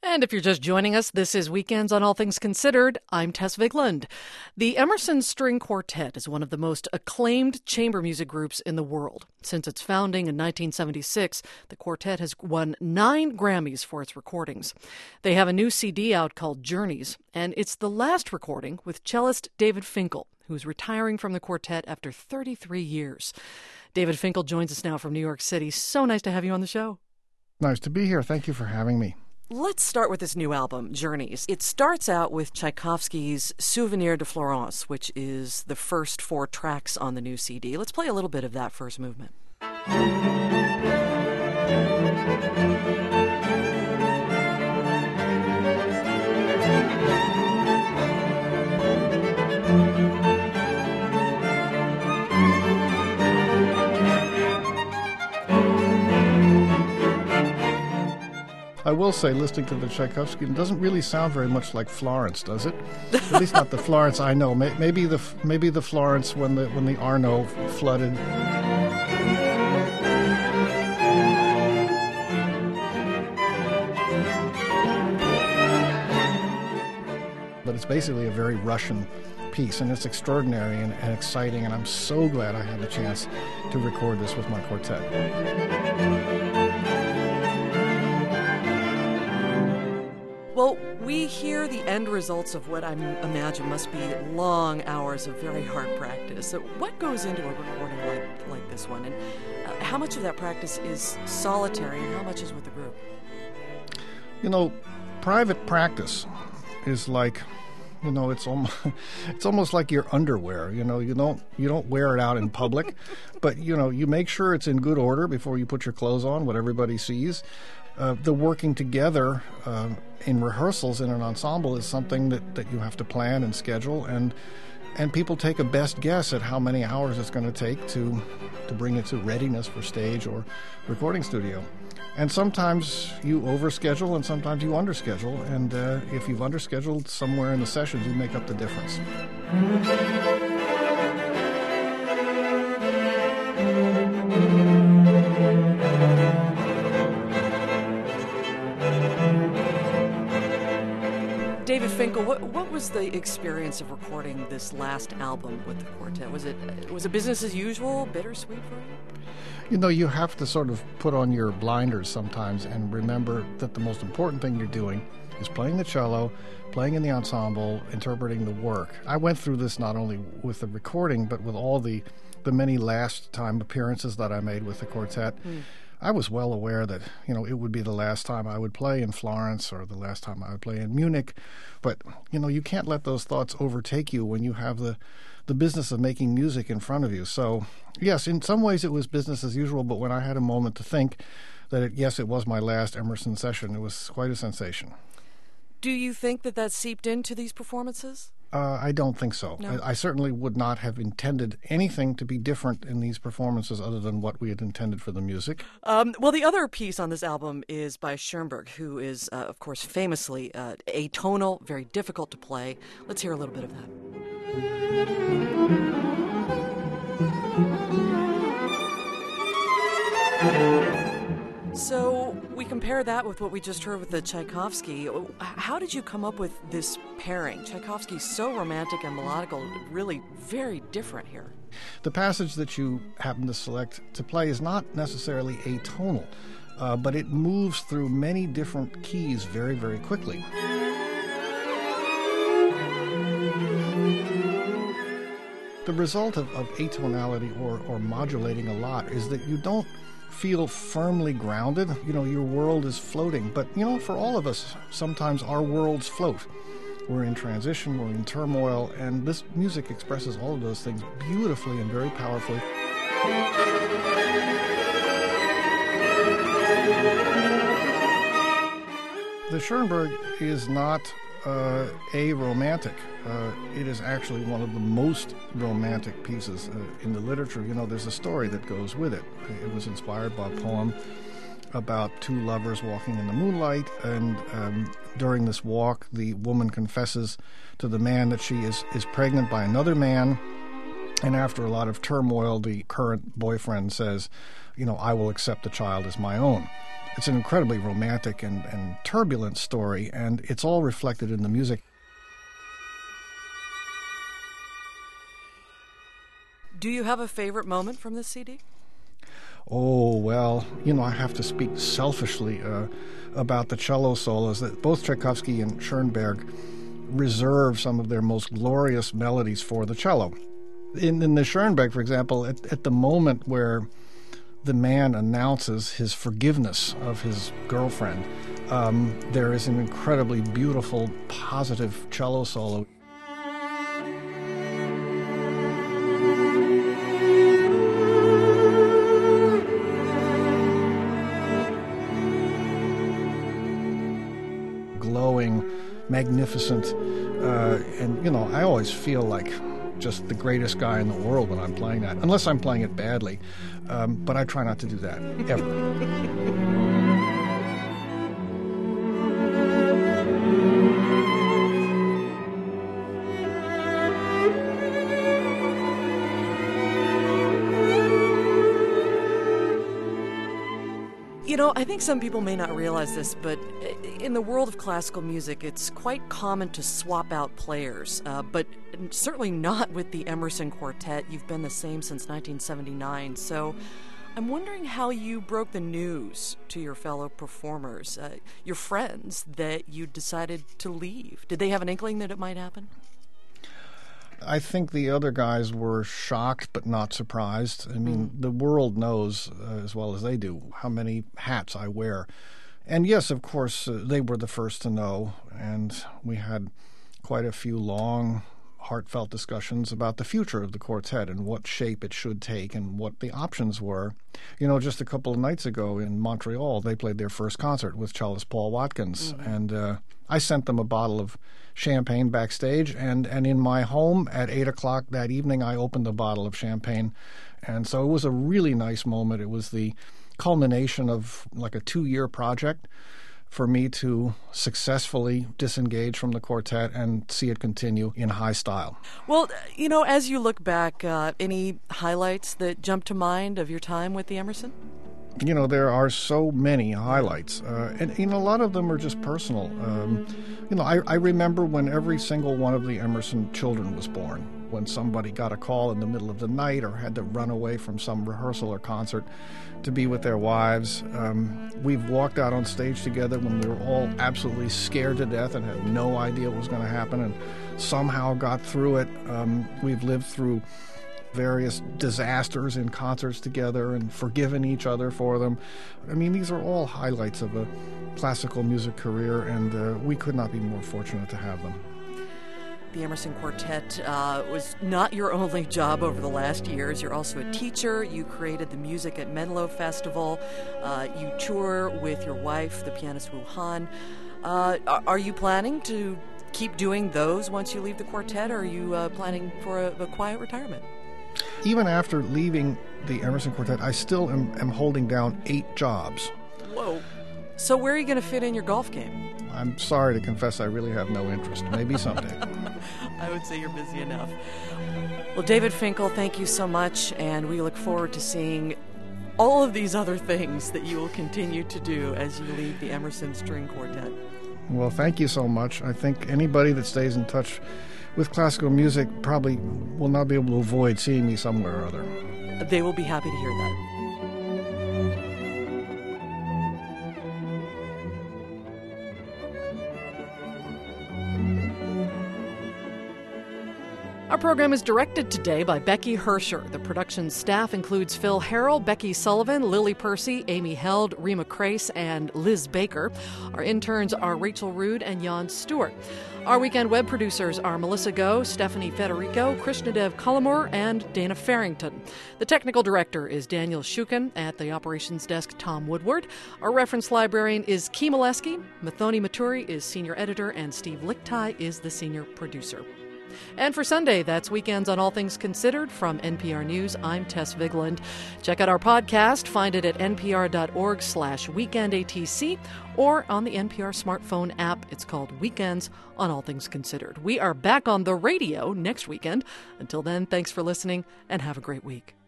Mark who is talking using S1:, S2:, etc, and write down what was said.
S1: And if you're just joining us, this is Weekends on All Things Considered. I'm Tess Vigeland. The Emerson String Quartet is one of the most acclaimed chamber music groups in the world. Since its founding in 1976, the quartet has won 9 Grammys for its recordings. They have a new CD out called Journeys, and it's the last recording with cellist David Finkel, who's retiring from the quartet after 33 years. David Finkel joins us now from New York City. So nice to have you on the show.
S2: Nice to be here. Thank you for having me.
S1: Let's start with this new album, Journeys. It starts out with Tchaikovsky's Souvenir de Florence, which is the first 4 tracks on the new CD. Let's play a little bit of that first movement.
S2: I will say, listening to the Tchaikovsky, it doesn't really sound very much like Florence, does it? At least not the Florence I know. Maybe the Florence when the Arno flooded. But it's basically a very Russian piece, and it's extraordinary and exciting, and I'm so glad I had the chance to record this with my quartet.
S1: Well, we hear the end results of what I imagine must be long hours of very hard practice. So what goes into a recording like this one? And how much of that practice is solitary and how much is with the group?
S2: You know, private practice is like, it's almost like your underwear. You don't wear it out in public, but you make sure it's in good order before you put your clothes on, what everybody sees. The working together in rehearsals in an ensemble is something that you have to plan and schedule, and people take a best guess at how many hours it's going to take to bring it to readiness for stage or recording studio. And sometimes you overschedule and sometimes you underschedule, and if you've underscheduled somewhere in the sessions, you make up the difference.
S1: David Finkel, what was the experience of recording this last album with the quartet? Was it business as usual, bittersweet for you?
S2: You have to sort of put on your blinders sometimes and remember that the most important thing you're doing is playing the cello, playing in the ensemble, interpreting the work. I went through this not only with the recording, but with all the many last time appearances that I made with the quartet. I was well aware that, it would be the last time I would play in Florence or the last time I would play in Munich. But, you can't let those thoughts overtake you when you have the business of making music in front of you. So, yes, in some ways it was business as usual, but when I had a moment to think that, it was my last Emerson session, it was quite a sensation.
S1: Do you think that seeped into these performances?
S2: I don't think so.
S1: No.
S2: I certainly would not have intended anything to be different in these performances other than what we had intended for the music.
S1: Well, the other piece on this album is by Schoenberg, who is, of course, famously atonal, very difficult to play. Let's hear a little bit of that. So we compare that with what we just heard with the Tchaikovsky. How did you come up with this pairing? Tchaikovsky's so romantic and melodical, really very different here.
S2: The passage that you happen to select to play is not necessarily atonal, but it moves through many different keys very, very quickly. The result of atonality or modulating a lot is that you don't feel firmly grounded. Your world is floating. But, for all of us, sometimes our worlds float. We're in transition, we're in turmoil, and this music expresses all of those things beautifully and very powerfully. The Schoenberg is not aromantic. It is actually one of the most romantic pieces in the literature. There's a story that goes with it. It was inspired by a poem about 2 lovers walking in the moonlight, and during this walk, the woman confesses to the man that she is pregnant by another man, and after a lot of turmoil, the current boyfriend says, I will accept the child as my own. It's an incredibly romantic and turbulent story, and it's all reflected in the music.
S1: Do you have a favorite moment from this CD?
S2: Oh, well, I have to speak selfishly about the cello solos that both Tchaikovsky and Schoenberg reserve some of their most glorious melodies for the cello. In the Schoenberg, for example, at the moment where the man announces his forgiveness of his girlfriend, there is an incredibly beautiful, positive cello solo. Glowing, magnificent, and I always feel like just the greatest guy in the world when I'm playing that, unless I'm playing it badly, but I try not to do that, ever.
S1: I think some people may not realize this, but in the world of classical music, it's quite common to swap out players, but certainly not with the Emerson Quartet. You've been the same since 1979, so I'm wondering how you broke the news to your fellow performers, your friends, that you decided to leave. Did they have an inkling that it might happen?
S2: I think the other guys were shocked but not surprised. I mean, the world knows as well as they do how many hats I wear. And yes, of course, they were the first to know, and we had quite a few long, heartfelt discussions about the future of the quartet and what shape it should take and what the options were. Just a couple of nights ago in Montreal, they played their first concert with cellist Paul Watkins, and I sent them a bottle of champagne backstage, and in my home at 8 o'clock that evening, I opened a bottle of champagne. And so it was a really nice moment. It was the culmination of like a 2-year project for me to successfully disengage from the quartet and see it continue in high style.
S1: Well, as you look back, any highlights that jump to mind of your time with the Emerson?
S2: There are so many highlights, and a lot of them are just personal. I remember when every single one of the Emerson children was born, when somebody got a call in the middle of the night or had to run away from some rehearsal or concert to be with their wives. We've walked out on stage together when we were all absolutely scared to death and had no idea what was going to happen, and somehow got through it. We've lived through various disasters in concerts together and forgiven each other for them. I mean, these are all highlights of a classical music career, and we could not be more fortunate to have them.
S1: The Emerson Quartet was not your only job over the last years. You're also a teacher. You created the music at Menlo Festival. You tour with your wife, the pianist Wu Han. Are you planning to keep doing those once you leave the quartet, or are you planning for a quiet retirement?
S2: Even after leaving the Emerson Quartet, I still am holding down 8 jobs.
S1: Whoa. So where are you going to fit in your golf game?
S2: I'm sorry to confess I really have no interest. Maybe someday.
S1: I would say you're busy enough. Well, David Finkel, thank you so much, and we look forward to seeing all of these other things that you will continue to do as you lead the Emerson String Quartet.
S2: Well, thank you so much. I think anybody that stays in touch with classical music probably will not be able to avoid seeing me somewhere or other.
S1: They will be happy to hear that. Our program is directed today by Becky Hersher. The production staff includes Phil Harrell, Becky Sullivan, Lily Percy, Amy Held, Rima Crace, and Liz Baker. Our interns are Rachel Rood and Jan Stewart. Our weekend web producers are Melissa Go, Stephanie Federico, Krishnadev Kalamur, and Dana Farrington. The technical director is Daniel Shukin. At the operations desk, Tom Woodward. Our reference librarian is Kee Molesky. Mathoni Maturi is senior editor, and Steve Lichtai is the senior producer. And for Sunday, that's Weekends on All Things Considered. From NPR News, I'm Tess Vigland. Check out our podcast. Find it at npr.org/weekendatc or on the NPR smartphone app. It's called Weekends on All Things Considered. We are back on the radio next weekend. Until then, thanks for listening and have a great week.